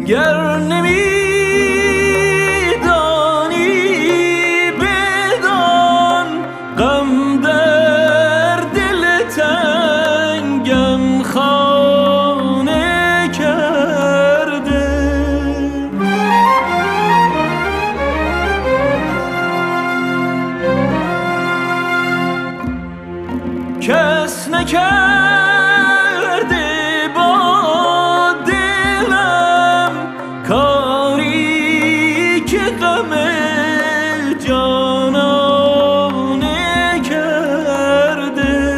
گر نمیدانی بدان غم در دل تنگم خانه کرده. کس نکرده با دلم کاری که غم جانانه کرده.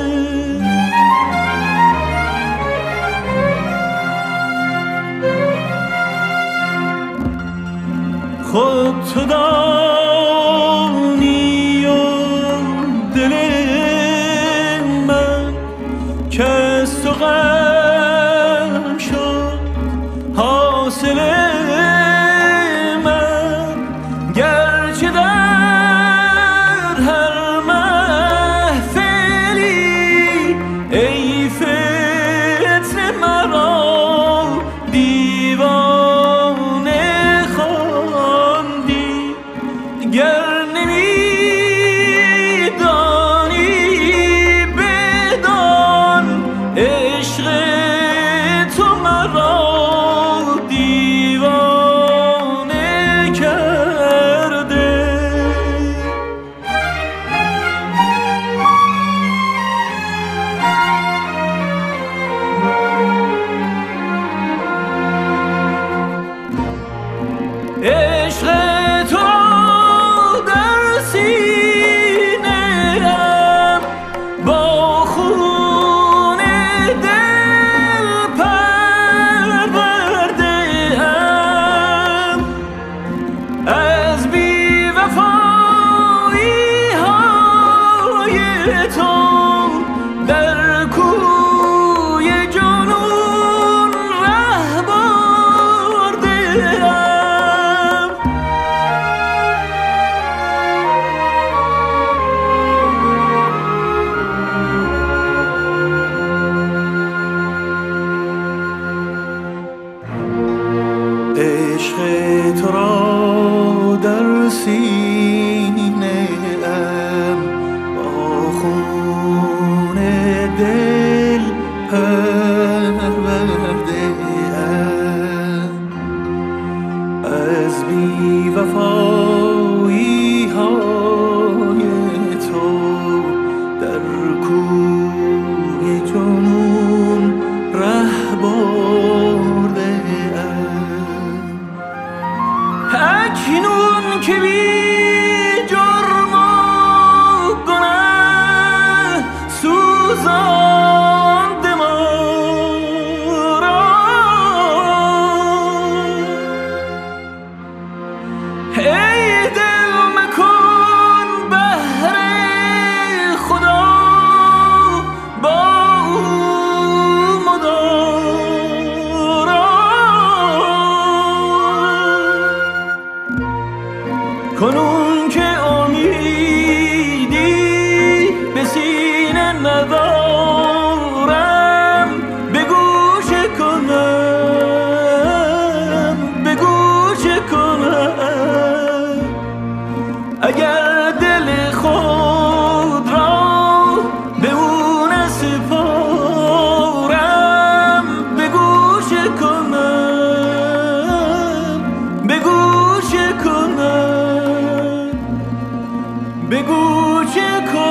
خود تو دانی و دل من که از تو غم شد حاصل من. گرچه در هر محفلی ای فتنه مرا دیوانه خواندی. گر نمیدانی بدان عشق تو مرا دیوانه کرده. عشق تو در سینه‌ام با خون دل پرورده‌ام. از بی‌وفایی‌های تو در کوی جنون ره برده‌ام. عشق تو را در سینه‌ام با خون دل پرورده‌ام. از بی‌وفایی‌های تو در کوی جنون ره برده‌ام. اکنون که بی جرم و گناه سوزانده ما را، ای دل مکن بهر خدا با او مدارا. کنون که امیدی به سینه ندارم بگو چه کنم، بگو چه کنم. اگر دل خود را به او نسپارم بگو چه کنم، بگو چه کنم، بگو چه کنم.